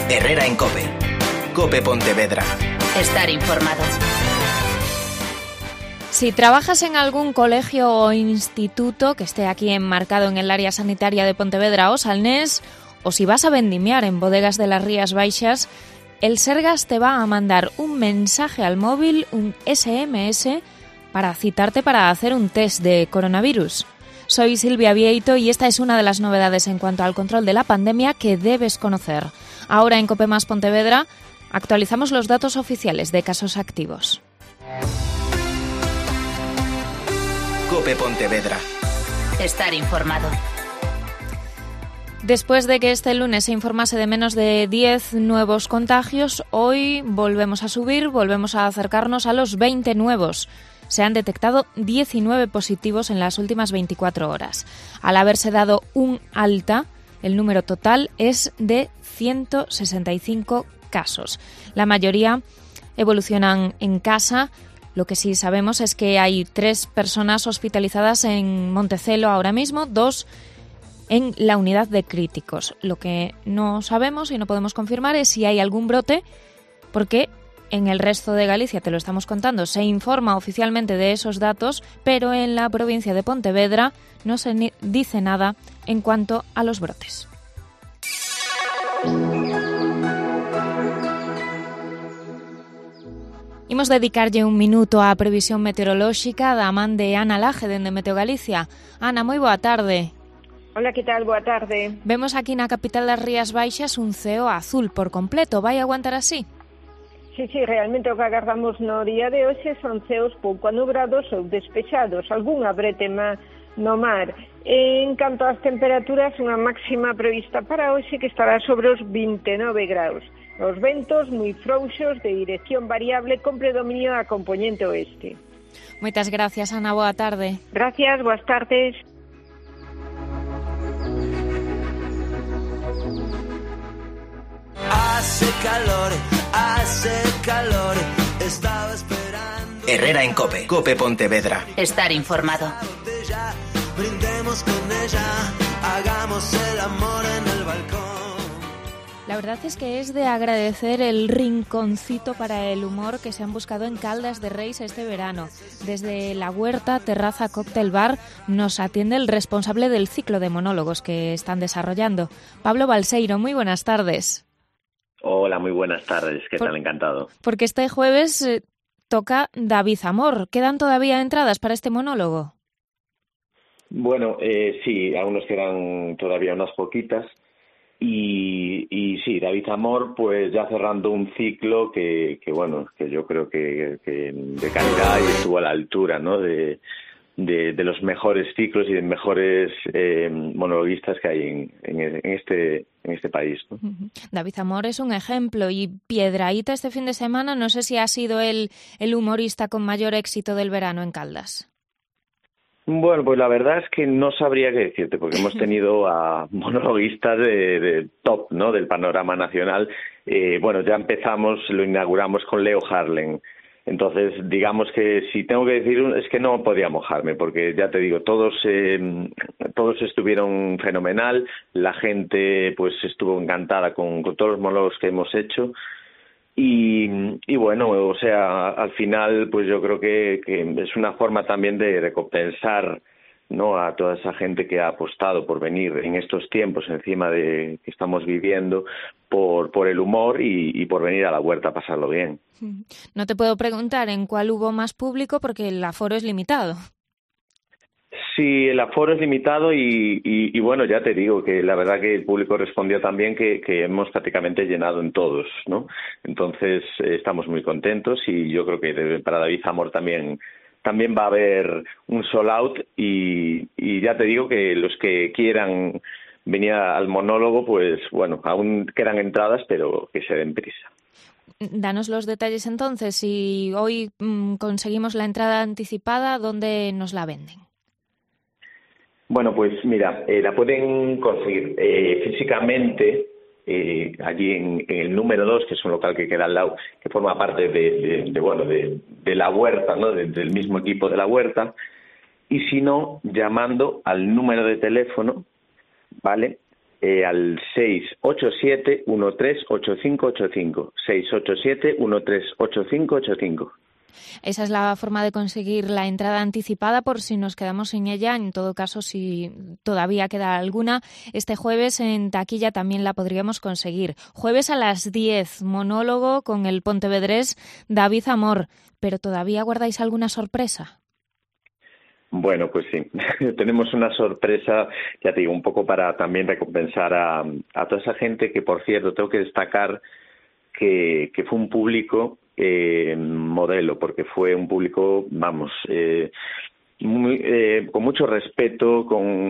Herrera en COPE. COPE Pontevedra. Estar informado. Si trabajas en algún colegio o instituto que esté aquí enmarcado en el área sanitaria de Pontevedra o Salnés, o si vas a vendimiar en bodegas de las Rías Baixas, el Sergas te va a mandar un mensaje al móvil, un SMS, para citarte para hacer un test de coronavirus. Soy Silvia Vieito y esta es una de las novedades en cuanto al control de la pandemia que debes conocer. Ahora en COPE Más Pontevedra actualizamos los datos oficiales de casos activos. COPE Pontevedra. Estar informado. Después de que este lunes se informase de menos de 10 nuevos contagios, hoy volvemos a subir, volvemos a acercarnos a los 20 nuevos. Se han detectado 19 positivos en las últimas 24 horas. Al haberse dado un alta, el número total es de 165 casos. La mayoría evolucionan en casa. Lo que sí sabemos es que hay 3 personas hospitalizadas en Montecelo ahora mismo, 2 en la unidad de críticos. Lo que no sabemos y no podemos confirmar es si hay algún brote, porque en el resto de Galicia, te lo estamos contando, se informa oficialmente de esos datos, pero en la provincia de Pontevedra no se dice nada en cuanto a los brotes. Imos dedicarlle un minuto á previsión meteorolóxica da man de Ana Laje, dende Meteo Galicia. Ana, moi boa tarde. Hola, que tal? Boa tarde. Vemos aquí na capital das Rías Baixas un ceo azul por completo. Vai aguantar así? Sí, realmente o que agardamos no día de hoxe son ceos pouco anubrados ou despexados, algunha bretema no mar. En canto ás temperaturas, unha máxima prevista para hoxe que estará sobre os 29 graus. Os ventos moi frouxos de dirección variable con predominio da compoñente oeste. Moitas gracias, Ana. Boa tarde. Gracias, boas tardes. Hace calor, estaba esperando. Herrera en COPE. COPE Pontevedra. Estar informado. Brindemos con ella, hagamos el amor en el balcón. La verdad es que es de agradecer el rinconcito para el humor que se han buscado en Caldas de Reis este verano. Desde la huerta, terraza, cóctel bar, nos atiende el responsable del ciclo de monólogos que están desarrollando. Pablo Balseiro, muy buenas tardes. Hola, muy buenas tardes, ¿qué tal? Encantado. Porque este jueves toca David Amor. ¿Quedan todavía entradas para este monólogo? Bueno, sí, aún nos quedan todavía unas poquitas. Y sí, David Amor, pues ya cerrando un ciclo que yo creo que de calidad y estuvo a la altura, ¿no? de los mejores ciclos y de mejores monologuistas que hay en este país, ¿no? David Amor es un ejemplo, y Piedrahita este fin de semana, no sé si ha sido el humorista con mayor éxito del verano en Caldas. Bueno, pues la verdad es que no sabría qué decirte, porque hemos tenido a monologuistas de top, ¿no? Del panorama nacional. Ya empezamos, lo inauguramos con Leo Harlem. Entonces, digamos que si tengo que decir, es que no podía mojarme, porque ya te digo, todos estuvieron fenomenal, la gente pues estuvo encantada con todos los monólogos que hemos hecho. Y bueno, o sea, al final pues yo creo que es una forma también de recompensar, ¿no?, a toda esa gente que ha apostado por venir en estos tiempos encima de que estamos viviendo por el humor y por venir a la huerta a pasarlo bien. No te puedo preguntar en cuál hubo más público porque el aforo es limitado. Sí, el aforo es limitado y bueno, ya te digo que la verdad que el público respondió también que hemos prácticamente llenado en todos, ¿no? Entonces estamos muy contentos y yo creo que para David Amor también va a haber un sold out y ya te digo que los que quieran venir al monólogo, pues bueno, aún quedan entradas, pero que se den prisa. Danos los detalles entonces. Si hoy conseguimos la entrada anticipada, ¿dónde nos la venden? Bueno, pues mira, la pueden conseguir físicamente allí en el número 2, que es un local que queda al lado, que forma parte de la huerta, ¿no? Del mismo equipo de la huerta, y si no, llamando al número de teléfono, ¿vale? al 687-138585. 687-138585. Esa es la forma de conseguir la entrada anticipada por si nos quedamos sin ella. En todo caso, si todavía queda alguna, este jueves en taquilla también la podríamos conseguir. Jueves a las 10, monólogo con el pontevedrés David Amor. ¿Pero todavía guardáis alguna sorpresa? Bueno, pues sí, tenemos una sorpresa, ya te digo, un poco para también recompensar a toda esa gente que, por cierto, tengo que destacar que fue un público modelo, porque fue un público, vamos, con mucho respeto,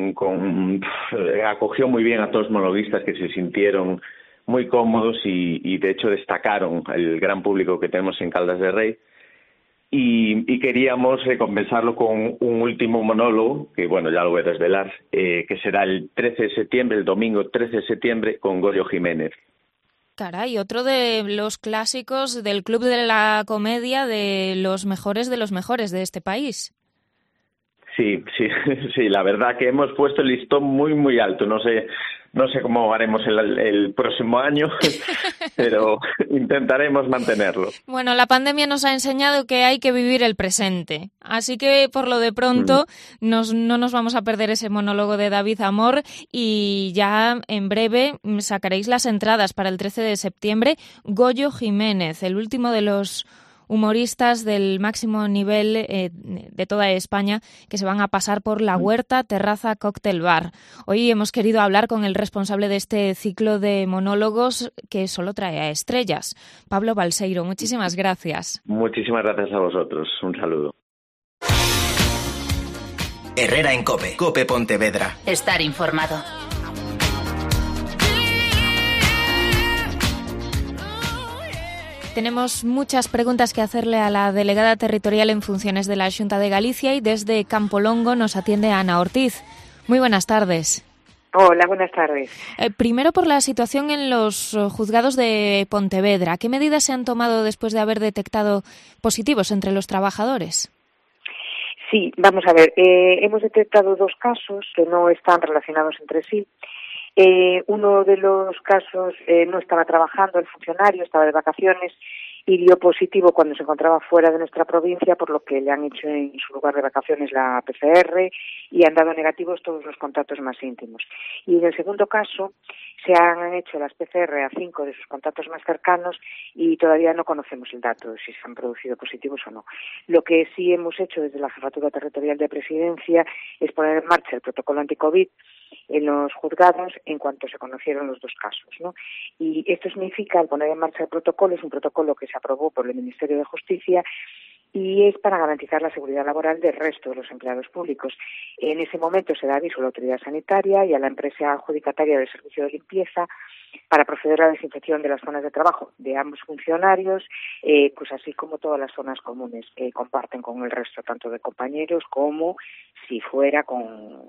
acogió muy bien a todos los monologuistas que se sintieron muy cómodos y de hecho destacaron el gran público que tenemos en Caldas de Rey. Y queríamos recompensarlo con un último monólogo, que bueno, ya lo voy a desvelar, que será el 13 de septiembre, el domingo 13 de septiembre, con Goyo Jiménez. Caray, otro de los clásicos del Club de la Comedia, de los mejores de este país. Sí, la verdad que hemos puesto el listón muy, muy alto. No sé cómo haremos el próximo año, pero intentaremos mantenerlo. Bueno, la pandemia nos ha enseñado que hay que vivir el presente. Así que, por lo de pronto, no nos vamos a perder ese monólogo de David Amor y ya en breve sacaréis las entradas para el 13 de septiembre. Goyo Jiménez, el último de los humoristas del máximo nivel de toda España que se van a pasar por La Huerta, Terraza, Cóctel Bar. Hoy hemos querido hablar con el responsable de este ciclo de monólogos que solo trae a estrellas, Pablo Balseiro. Muchísimas gracias. Muchísimas gracias a vosotros. Un saludo. Herrera en COPE. COPE Pontevedra. Estar informado. Tenemos muchas preguntas que hacerle a la delegada territorial en funciones de la Xunta de Galicia y desde Campolongo nos atiende Ana Ortiz. Muy buenas tardes. Hola, buenas tardes. Primero por la situación en los juzgados de Pontevedra. ¿Qué medidas se han tomado después de haber detectado positivos entre los trabajadores? Sí, vamos a ver. Hemos detectado 2 casos que no están relacionados entre sí. Uno de los casos no estaba trabajando, el funcionario estaba de vacaciones y dio positivo cuando se encontraba fuera de nuestra provincia, por lo que le han hecho en su lugar de vacaciones la PCR y han dado negativos todos los contactos más íntimos. Y en el segundo caso se han hecho las PCR a 5 de sus contactos más cercanos y todavía no conocemos el dato de si se han producido positivos o no. Lo que sí hemos hecho desde la Jefatura Territorial de Presidencia es poner en marcha el protocolo anti-COVID en los juzgados en cuanto se conocieron los 2 casos, ¿no? Y esto significa, al poner en marcha el protocolo, es un protocolo que se aprobó por el Ministerio de Justicia y es para garantizar la seguridad laboral del resto de los empleados públicos. En ese momento se da aviso a la autoridad sanitaria y a la empresa adjudicataria del servicio de limpieza para proceder a la desinfección de las zonas de trabajo de ambos funcionarios, pues así como todas las zonas comunes que comparten con el resto, tanto de compañeros como si fuera con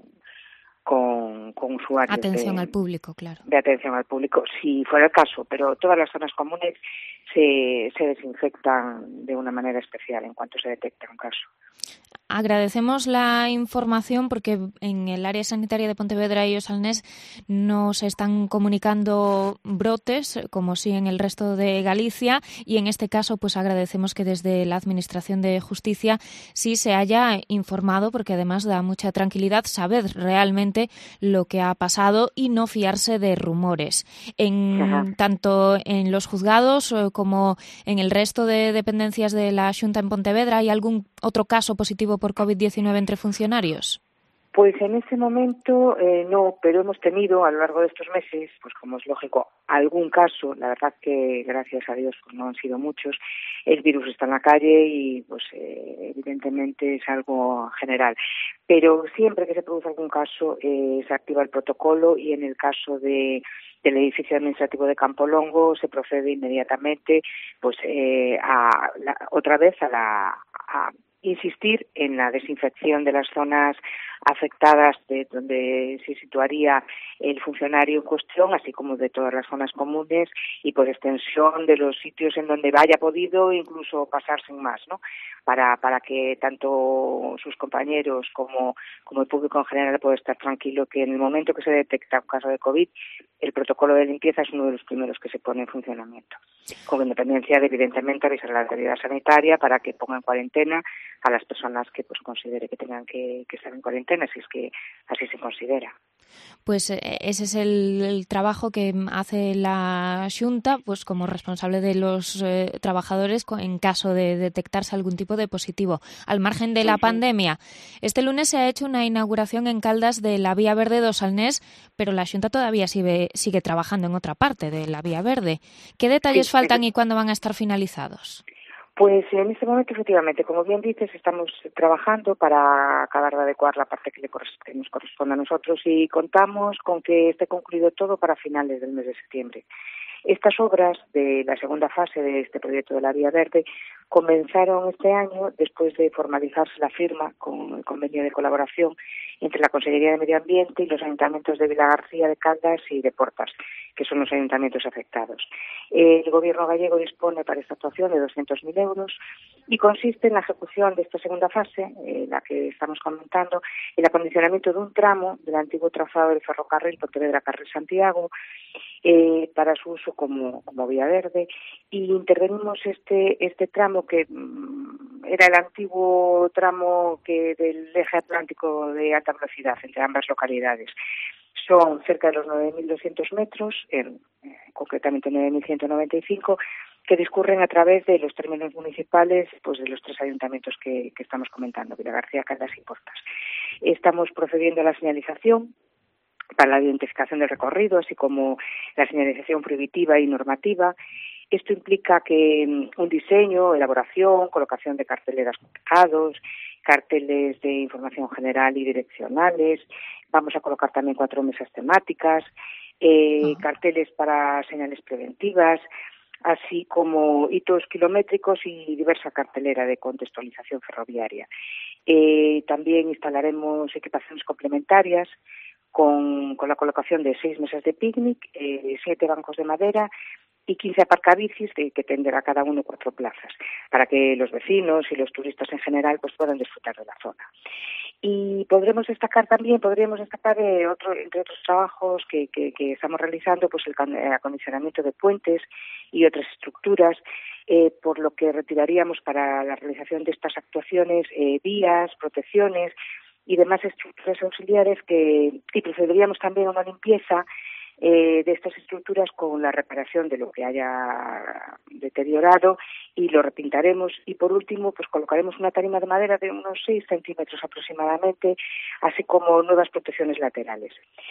usuarios. Atención al público, claro. De atención al público, si fuera el caso, pero todas las zonas comunes se desinfectan de una manera especial en cuanto se detecta un caso. Agradecemos la información porque en el área sanitaria de Pontevedra y Osalnés no se están comunicando brotes como sí en el resto de Galicia y en este caso pues agradecemos que desde la Administración de Justicia sí se haya informado porque además da mucha tranquilidad saber realmente lo que ha pasado y no fiarse de rumores. Tanto en los juzgados como en el resto de dependencias de la Xunta en Pontevedra, ¿hay algún otro caso positivo por COVID-19 entre funcionarios? Pues en este momento no, pero hemos tenido a lo largo de estos meses, pues como es lógico, algún caso. La verdad que gracias a Dios pues no han sido muchos. El virus está en la calle y pues evidentemente es algo general. Pero siempre que se produce algún caso se activa el protocolo y en el caso del edificio administrativo de Campolongo se procede inmediatamente pues otra vez a insistir en la desinfección de las zonas afectadas de donde se situaría el funcionario en cuestión, así como de todas las zonas comunes y por extensión de los sitios en donde haya podido incluso pasar sin más, ¿no? Para que tanto sus compañeros como el público en general pueda estar tranquilo que en el momento que se detecta un caso de COVID, el protocolo de limpieza es uno de los primeros que se pone en funcionamiento, con independencia de, evidentemente, avisar a la autoridad sanitaria para que ponga en cuarentena a las personas que pues considere que tengan que estar en cuarentena, si es que así se considera. Pues ese es el trabajo que hace la Xunta, pues como responsable de los trabajadores en caso de detectarse algún tipo de positivo. Al margen de la pandemia, este lunes se ha hecho una inauguración en Caldas de la Vía Verde do Salnés, pero la Xunta todavía sigue trabajando en otra parte de la Vía Verde. ¿Qué detalles faltan y cuándo van a estar finalizados? Pues en este momento, efectivamente, como bien dices, estamos trabajando para acabar de adecuar la parte que nos corresponde a nosotros y contamos con que esté concluido todo para finales del mes de septiembre. Estas obras de la segunda fase de este proyecto de la Vía Verde comenzaron este año después de formalizarse la firma con el convenio de colaboración entre la Consellería de Medio Ambiente y los ayuntamientos de Vilagarcía, de Caldas y de Portas, que son los ayuntamientos afectados. El Gobierno gallego dispone para esta actuación de 200.000 euros y consiste en la ejecución de esta segunda fase, la que estamos comentando, el acondicionamiento de un tramo del antiguo trazado del ferrocarril Pontevedra-Carril-Santiago para su uso como vía verde, y intervenimos este tramo que era el antiguo tramo del eje atlántico de alta velocidad entre ambas localidades. Son cerca de los 9.200 metros, concretamente 9.195, que discurren a través de los términos municipales pues de los tres ayuntamientos que estamos comentando, Vilagarcía, Caldas y Portas. Estamos procediendo a la señalización para la identificación del recorrido, así como la señalización prohibitiva y normativa. Esto implica que un diseño, elaboración, colocación de carteleras marcados, carteles de información general y direccionales. Vamos a colocar también 4 mesas temáticas, carteles para señales preventivas, así como hitos kilométricos y diversa cartelera de contextualización ferroviaria. También instalaremos equipaciones complementarias con la colocación de 6 mesas de picnic, 7 bancos de madera y 15 aparcabicis que tendrá cada uno 4 plazas, para que los vecinos y los turistas en general pues puedan disfrutar de la zona. Y podríamos destacar entre otros trabajos que estamos realizando, pues el acondicionamiento de puentes y otras estructuras, por lo que retiraríamos para la realización de estas actuaciones vías, protecciones y demás estructuras auxiliares y procederíamos también a una limpieza de estas estructuras con la reparación de lo que haya deteriorado y lo repintaremos, y por último pues colocaremos una tarima de madera de unos 6 centímetros aproximadamente, así como nuevas protecciones laterales.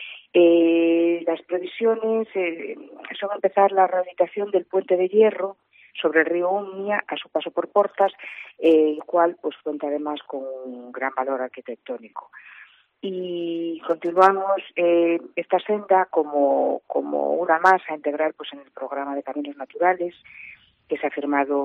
Las previsiones son empezar la rehabilitación del puente de hierro sobre el río Umia a su paso por Portas, el cual pues cuenta además con un gran valor arquitectónico. Y continuamos esta senda como una más a integrar pues en el programa de caminos naturales, que se ha firmado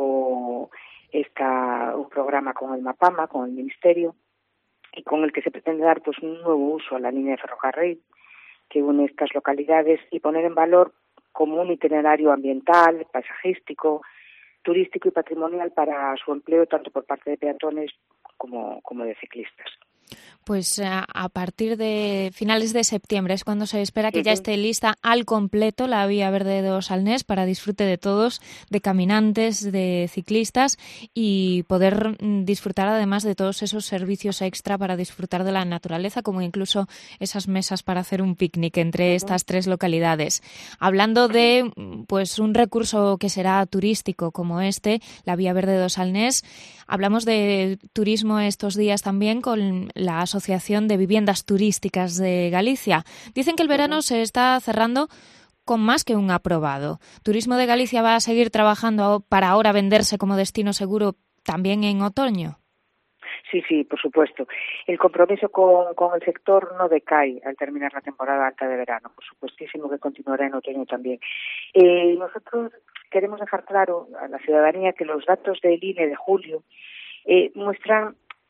un programa con el MAPAMA, con el Ministerio, y con el que se pretende dar pues un nuevo uso a la línea de ferrocarril que une estas localidades y poner en valor como un itinerario ambiental, paisajístico, turístico y patrimonial para su empleo tanto por parte de peatones como de ciclistas. Pues a partir de finales de septiembre es cuando se espera que ya esté lista al completo la Vía Verde do Salnés para disfrute de todos, de caminantes, de ciclistas, y poder disfrutar además de todos esos servicios extra para disfrutar de la naturaleza, como incluso esas mesas para hacer un picnic entre estas 3 localidades. Hablando de pues un recurso que será turístico como la Vía Verde do Salnés, hablamos de turismo estos días también con la Asociación de Viviendas Turísticas de Galicia. Dicen que el verano se está cerrando con más que un aprobado. ¿Turismo de Galicia va a seguir trabajando para ahora venderse como destino seguro también en otoño? Sí, por supuesto. El compromiso con el sector no decae al terminar la temporada alta de verano. Por supuestísimo que continuará en otoño también. Nosotros queremos dejar claro a la ciudadanía que los datos del INE de julio muestran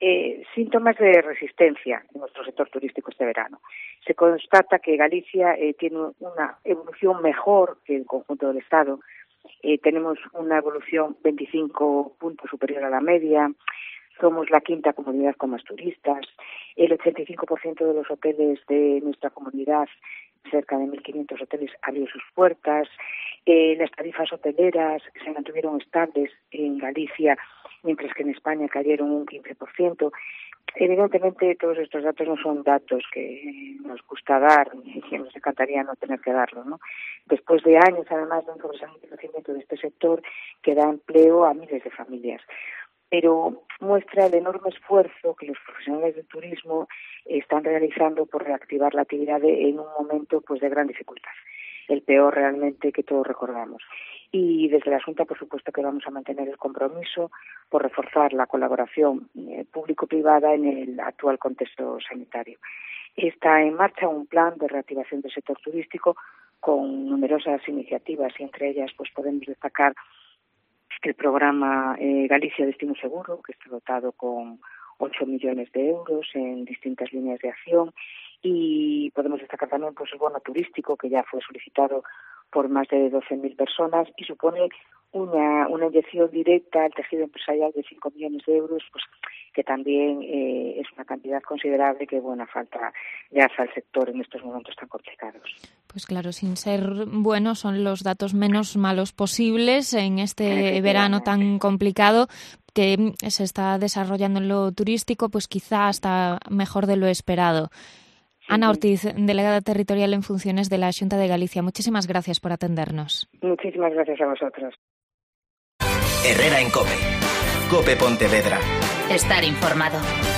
Síntomas de resistencia en nuestro sector turístico este verano. Se constata que Galicia tiene una evolución mejor que el conjunto del Estado. Tenemos una evolución 25 puntos superior a la media. Somos la quinta comunidad con más turistas. El 85% de los hoteles de nuestra comunidad, cerca de 1.500 hoteles, abrió sus puertas. Las tarifas hoteleras se mantuvieron estables en Galicia, mientras que en España cayeron un 15%. Evidentemente, todos estos datos no son datos que nos gusta dar y que nos encantaría no tener que darlos, ¿no? Después de años, además, de un sobresaliente crecimiento de este sector que da empleo a miles de familias. Pero muestra el enorme esfuerzo que los profesionales del turismo están realizando por reactivar la actividad en un momento pues de gran dificultad, el peor realmente que todos recordamos. Y desde la Junta, por supuesto, que vamos a mantener el compromiso por reforzar la colaboración público-privada en el actual contexto sanitario. Está en marcha un plan de reactivación del sector turístico con numerosas iniciativas y entre ellas pues podemos destacar el programa Galicia Destino Seguro, que está dotado con 8 millones de euros en distintas líneas de acción, y podemos destacar también pues el bono turístico, que ya fue solicitado por más de 12.000 personas y supone una inyección directa al tejido empresarial de 5 millones de euros, pues que también es una cantidad considerable que buena falta le hace al sector en estos momentos tan complicados. Pues claro, sin ser buenos, son los datos menos malos posibles en este verano tan complicado que se está desarrollando en lo turístico, pues quizá hasta mejor de lo esperado. Ana Ortiz, delegada territorial en funciones de la Xunta de Galicia, muchísimas gracias por atendernos. Muchísimas gracias a vosotros. Herrera en COPE. COPE Pontevedra. Estar informado.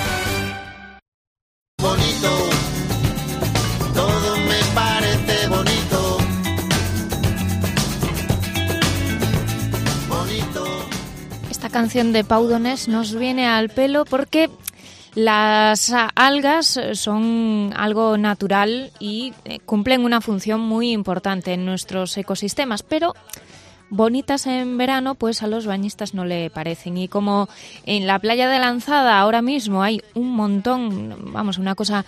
Bonito, todo me parece bonito. Bonito. Esta canción de Pau Donés nos viene al pelo porque las algas son algo natural y cumplen una función muy importante en nuestros ecosistemas, pero bonitas en verano, pues a los bañistas no le parecen. Y como en la playa de Lanzada ahora mismo hay un montón, vamos, una cosa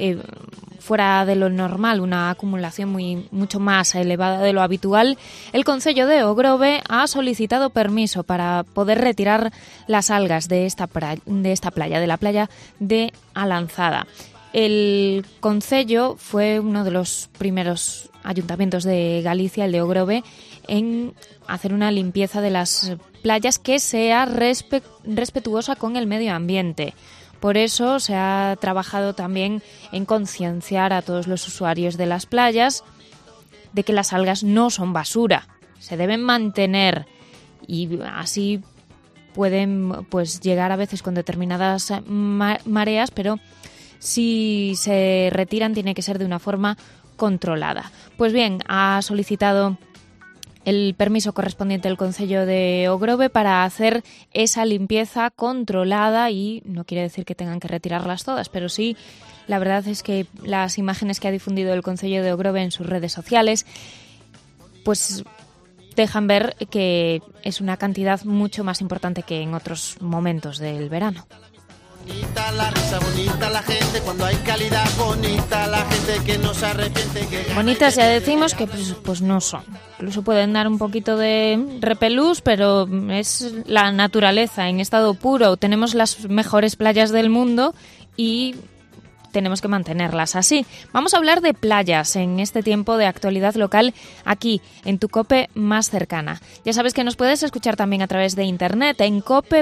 fuera de lo normal, una acumulación mucho más elevada de lo habitual, el Concello de Ogrove ha solicitado permiso para poder retirar las algas de esta playa, de la playa de Alanzada. El Concello fue uno de los primeros ayuntamientos de Galicia, el de Ogrove, en hacer una limpieza de las playas que sea respetuosa con el medio ambiente. Por eso se ha trabajado también en concienciar a todos los usuarios de las playas de que las algas no son basura, se deben mantener y así pueden pues llegar a veces con determinadas mareas, pero si se retiran tiene que ser de una forma controlada. Pues bien, ha solicitado el permiso correspondiente del Concello de Ogrove para hacer esa limpieza controlada y no quiere decir que tengan que retirarlas todas, pero sí, la verdad es que las imágenes que ha difundido el Concello de Ogrove en sus redes sociales pues dejan ver que es una cantidad mucho más importante que en otros momentos del verano. Bonita la risa, bonita la gente, cuando hay calidad, bonita la gente que no se arrepiente. Que bonitas ya decimos que pues no son. Incluso pueden dar un poquito de repelús, pero es la naturaleza en estado puro. Tenemos las mejores playas del mundo y tenemos que mantenerlas así. Vamos a hablar de playas en este tiempo de actualidad local aquí, en tu COPE más cercana. Ya sabes que nos puedes escuchar también a través de internet. En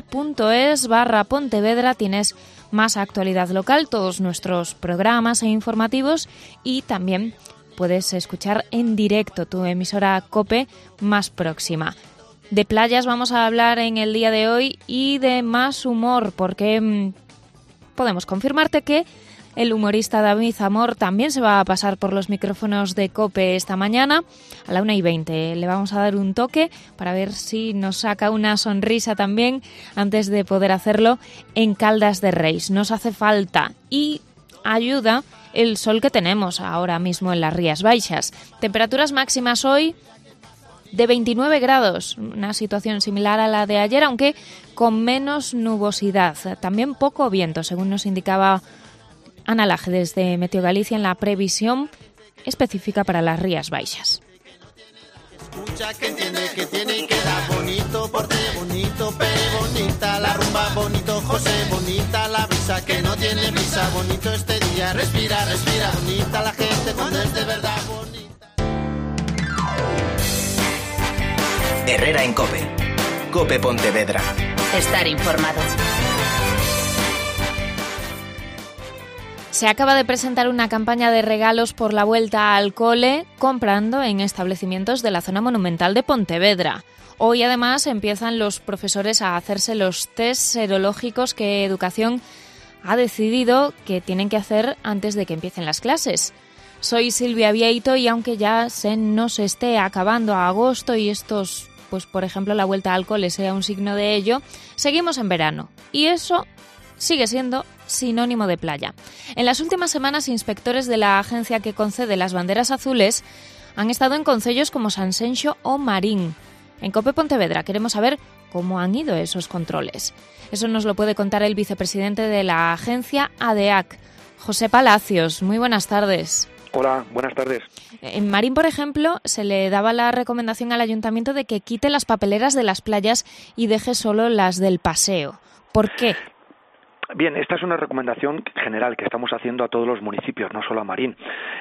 cope.es/Pontevedra tienes más actualidad local, todos nuestros programas e informativos y también puedes escuchar en directo tu emisora COPE más próxima. De playas vamos a hablar en el día de hoy y de más humor, porque podemos confirmarte que el humorista David Zamor también se va a pasar por los micrófonos de COPE esta mañana a la 1:20. Le vamos a dar un toque para ver si nos saca una sonrisa también antes de poder hacerlo en Caldas de Reis. Nos hace falta y ayuda el sol que tenemos ahora mismo en las Rías Baixas. Temperaturas máximas hoy de 29 grados, una situación similar a la de ayer, aunque con menos nubosidad. También poco viento, según nos indicaba Ana Laje desde Meteo Galicia en la previsión específica para las Rías Baixas. Escucha que entiende que tiene y queda bonito, porte bonito, pere bonita, la rumba bonito, José bonita, la brisa que no tiene brisa, bonito este día, respira, respira, bonita la gente cuando es de verdad bonita. Herrera en COPE. COPE Pontevedra. Estar informado. Se acaba de presentar una campaña de regalos por la vuelta al cole, comprando en establecimientos de la zona monumental de Pontevedra. Hoy, además, empiezan los profesores a hacerse los test serológicos que Educación ha decidido que tienen que hacer antes de que empiecen las clases. Soy Silvia Vieito y aunque ya se nos esté acabando a agosto y estos, pues por ejemplo, la vuelta al cole sea un signo de ello, seguimos en verano. Y eso sigue siendo sinónimo de playa. En las últimas semanas, inspectores de la agencia que concede las banderas azules han estado en concellos como Sanxenxo o Marín. En COPE Pontevedra queremos saber cómo han ido esos controles. Eso nos lo puede contar el vicepresidente de la agencia ADEAC, José Palacios. Muy buenas tardes. Hola, buenas tardes. En Marín, por ejemplo, se le daba la recomendación al ayuntamiento de que quite las papeleras de las playas y deje solo las del paseo. ¿Por qué? Bien, esta es una recomendación general que estamos haciendo a todos los municipios, no solo a Marín.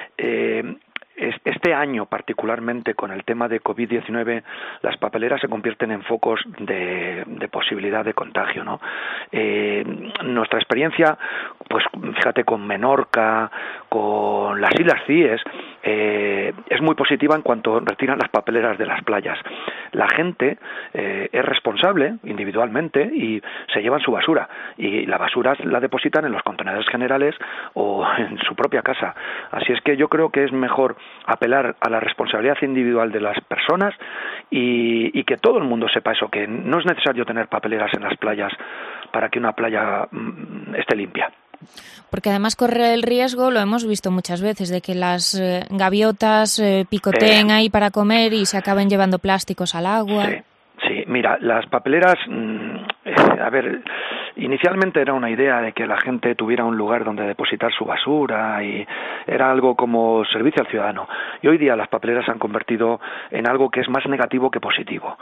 Este año, particularmente con el tema de COVID-19, las papeleras se convierten en focos de posibilidad de contagio, ¿no? Nuestra experiencia, pues fíjate, con Menorca, con las Islas Cíes, es muy positiva en cuanto retiran las papeleras de las playas. La gente es responsable individualmente y se llevan su basura, y la basura la depositan en los contenedores generales o en su propia casa. Así es que yo creo que es mejor apelar a la responsabilidad individual de las personas y que todo el mundo sepa eso, que no es necesario tener papeleras en las playas para que una playa esté limpia. Porque además corre el riesgo, lo hemos visto muchas veces, de que las gaviotas picoteen ahí para comer y se acaben llevando plásticos al agua. Sí, mira, las papeleras, inicialmente era una idea de que la gente tuviera un lugar donde depositar su basura y era algo como servicio al ciudadano. Y hoy día las papeleras se han convertido en algo que es más negativo que positivo.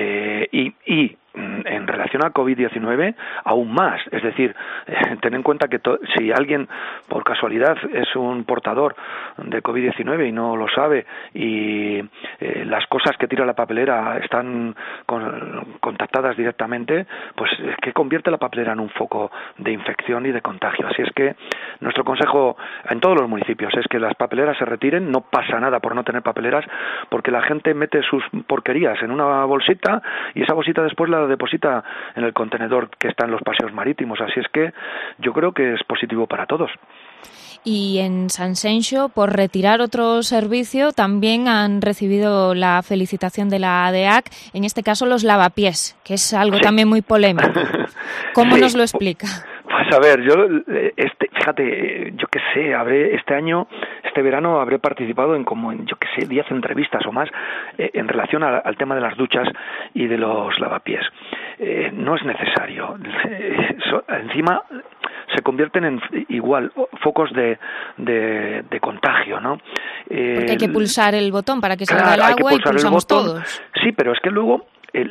Y en relación al COVID-19, aún más. Es decir, ten en cuenta que si alguien por casualidad es un portador de COVID-19 y no lo sabe y las cosas que tira la papelera están contactadas directamente, pues es que convierte la papelera en un foco de infección y de contagio. Así es que nuestro consejo en todos los municipios es que las papeleras se retiren, no pasa nada por no tener papeleras, porque la gente mete sus porquerías en una bolsita y esa bolsita después la deposita en el contenedor que está en los paseos marítimos. Así es que yo creo que es positivo para todos. Y en Sanxenxo, por retirar otro servicio, también han recibido la felicitación de la ADEAC, en este caso los lavapiés, que es algo también muy polémico. ¿Cómo nos lo explica? Pues a ver, fíjate, yo qué sé, este verano habré participado en 10 entrevistas o más en relación al tema de las duchas y de los lavapiés. No es necesario. Encima se convierten en igual focos de contagio, ¿no? Porque hay que pulsar el botón para que salga el agua y pulsamos todos. Sí, pero es que luego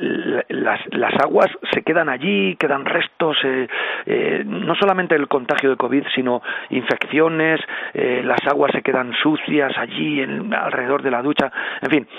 las aguas se quedan allí, quedan restos, no solamente el contagio de COVID, sino infecciones, las aguas se quedan sucias allí alrededor de la ducha. En fin,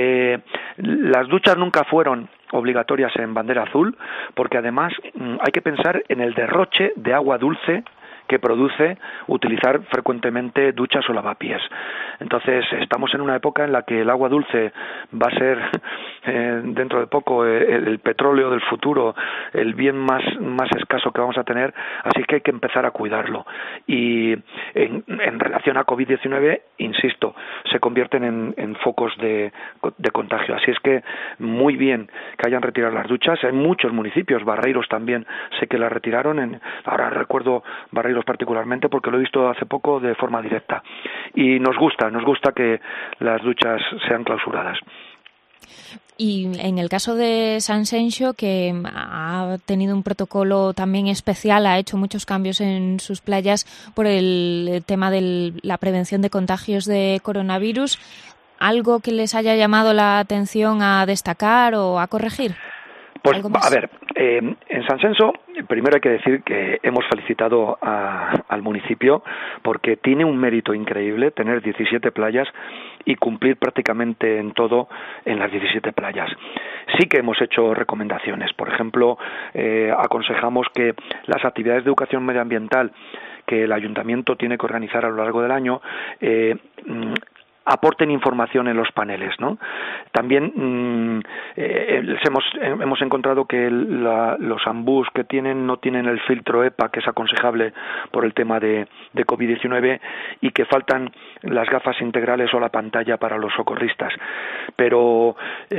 las duchas nunca fueron obligatorias en bandera azul, porque además hay que pensar en el derroche de agua dulce que produce utilizar frecuentemente duchas o lavapiés. Entonces, estamos en una época en la que el agua dulce va a ser dentro de poco el petróleo del futuro, el bien más escaso que vamos a tener, así que hay que empezar a cuidarlo. Y en relación a COVID-19, insisto, se convierten en focos de contagio. Así es que muy bien que hayan retirado las duchas. En muchos municipios, Barreiros también sé que las retiraron. Ahora recuerdo Barreiros particularmente porque lo he visto hace poco de forma directa. Y nos gusta que las duchas sean clausuradas. Y en el caso de San Xenxo, que ha tenido un protocolo también especial, ha hecho muchos cambios en sus playas por el tema de la prevención de contagios de coronavirus, ¿algo que les haya llamado la atención a destacar o a corregir? Pues a ver, en San Xenxo primero hay que decir que hemos felicitado al municipio porque tiene un mérito increíble tener 17 playas y cumplir prácticamente en todo en las 17 playas. Sí que hemos hecho recomendaciones, por ejemplo, aconsejamos que las actividades de educación medioambiental que el ayuntamiento tiene que organizar a lo largo del año aporten información en los paneles, ¿no? También hemos encontrado que los ambús que no tienen el filtro EPA, que es aconsejable por el tema de COVID-19, y que faltan las gafas integrales o la pantalla para los socorristas. Pero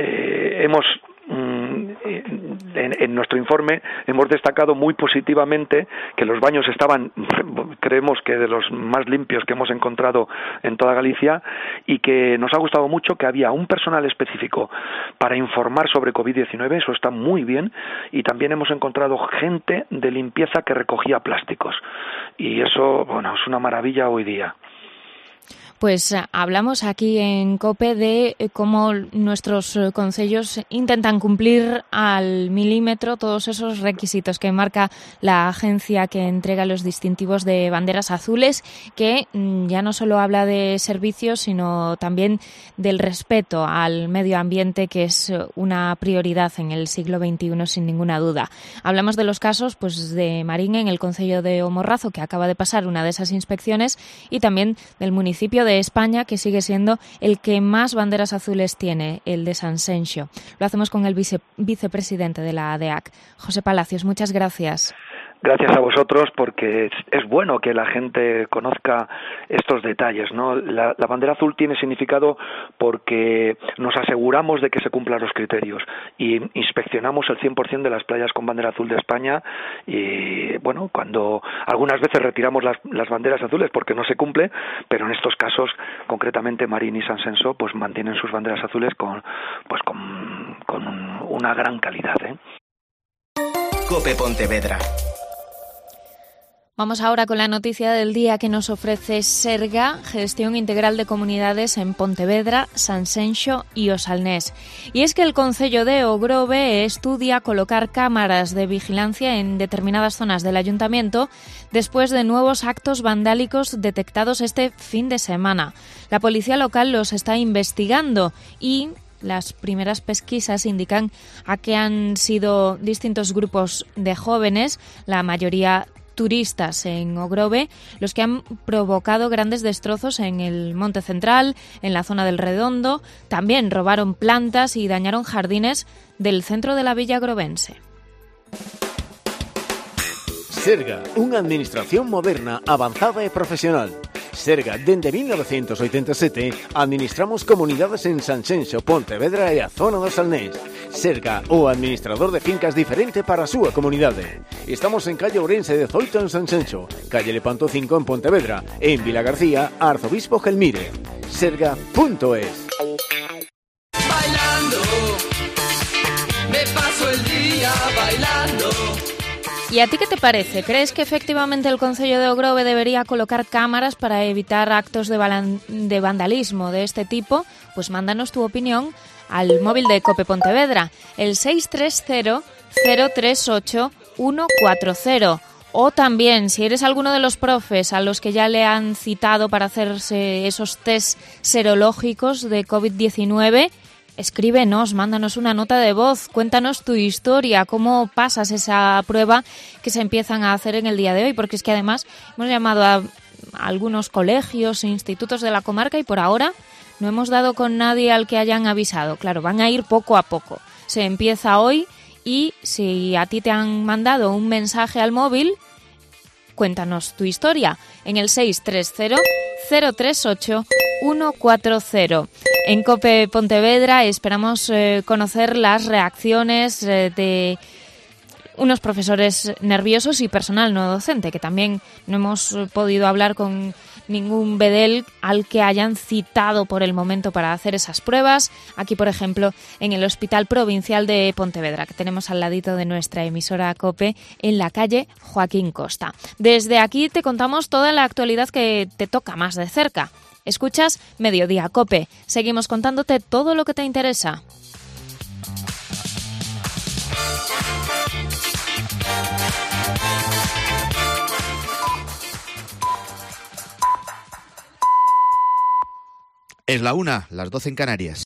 en nuestro informe hemos destacado muy positivamente que los baños estaban, creemos que de los más limpios que hemos encontrado en toda Galicia, y que nos ha gustado mucho que había un personal específico para informar sobre COVID-19, eso está muy bien, y también hemos encontrado gente de limpieza que recogía plásticos, y eso, bueno, es una maravilla hoy día. Pues hablamos aquí en COPE de cómo nuestros concellos intentan cumplir al milímetro todos esos requisitos que marca la agencia que entrega los distintivos de banderas azules, que ya no solo habla de servicios, sino también del respeto al medio ambiente, que es una prioridad en el siglo XXI sin ninguna duda. Hablamos de los casos pues de Marín en el concello de O Morrazo, que acaba de pasar una de esas inspecciones, y también del municipio de España, que sigue siendo el que más banderas azules tiene, el de San Xenxo. Lo hacemos con el vicepresidente de la ADEAC, José Palacios. Muchas gracias. Gracias a vosotros, porque es bueno que la gente conozca estos detalles, ¿no? La bandera azul tiene significado porque nos aseguramos de que se cumplan los criterios y inspeccionamos el 100% de las playas con bandera azul de España, y bueno, cuando algunas veces retiramos las banderas azules porque no se cumple, pero en estos casos, concretamente Marín y San Xenxo, pues mantienen sus banderas azules con una gran calidad, ¿eh? COPE Pontevedra. Vamos ahora con la noticia del día que nos ofrece Serga, Gestión Integral de Comunidades en Pontevedra, San Xenxo y O Salnés. Y es que el concello de O Grove estudia colocar cámaras de vigilancia en determinadas zonas del ayuntamiento después de nuevos actos vandálicos detectados este fin de semana. La policía local los está investigando y las primeras pesquisas indican a que han sido distintos grupos de jóvenes, la mayoría turistas en O Grove, los que han provocado grandes destrozos en el Monte Central, en la zona del Redondo. También robaron plantas y dañaron jardines del centro de la villa grovense. Serga, unha administración moderna, avanzada e profesional. Serga, dende 1987, administramos comunidades en San Xenxo, Pontevedra e a zona do Salnés. Serga, o administrador de fincas diferente para a súa comunidade. Estamos en calle Ourense 18 en San Xenxo, calle Lepanto 5 en Pontevedra, e en Vila García, Arzobispo Gelmire. Serga.es. Bailando, me paso el día bailando. ¿Y a ti qué te parece? ¿Crees que efectivamente el concello de O Grove debería colocar cámaras para evitar actos de vandalismo de este tipo? Pues mándanos tu opinión al móvil de COPE Pontevedra, el 630-038-140. O también, si eres alguno de los profes a los que ya le han citado para hacerse esos test serológicos de COVID-19, escríbenos, mándanos una nota de voz, cuéntanos tu historia, cómo pasas esa prueba que se empiezan a hacer en el día de hoy, porque es que además hemos llamado a algunos colegios e institutos de la comarca y por ahora no hemos dado con nadie al que hayan avisado. Claro, van a ir poco a poco. Se empieza hoy y si a ti te han mandado un mensaje al móvil, cuéntanos tu historia en el 630-038-140. En COPE Pontevedra esperamos conocer las reacciones de unos profesores nerviosos y personal no docente, que también no hemos podido hablar con ningún bedel al que hayan citado por el momento para hacer esas pruebas. Aquí, por ejemplo, en el Hospital Provincial de Pontevedra, que tenemos al ladito de nuestra emisora COPE, en la calle Joaquín Costa. Desde aquí te contamos toda la actualidad que te toca más de cerca. Escuchas Mediodía COPE. Seguimos contándote todo lo que te interesa. Es la 1, las 12 en Canarias.